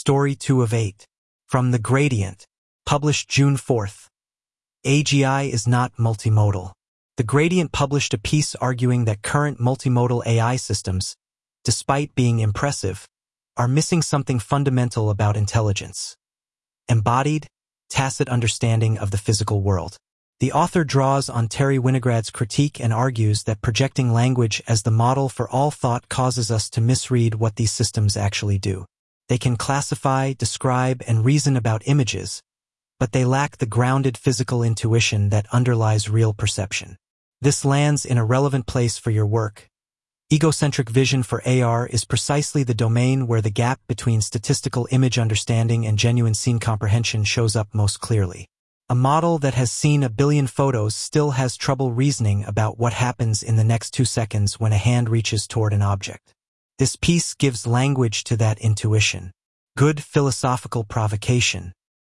Story 2 of 8. From The Gradient. Published June 4th. AGI is not multimodal. The Gradient published a piece arguing that current multimodal AI systems, despite being impressive, are missing something fundamental about intelligence. Embodied, tacit understanding of the physical world. The author draws on Terry Winograd's critique and argues that projecting language as the model for all thought causes us to misread what these systems actually do. They can classify, describe, and reason about images, but they lack the grounded physical intuition that underlies real perception. This lands in a relevant place for your work. Egocentric vision for AR is precisely the domain where the gap between statistical image understanding and genuine scene comprehension shows up most clearly. A model that has seen a billion photos still has trouble reasoning about what happens in the next 2 seconds when a hand reaches toward an object. This piece gives language to that intuition. Good philosophical provocation.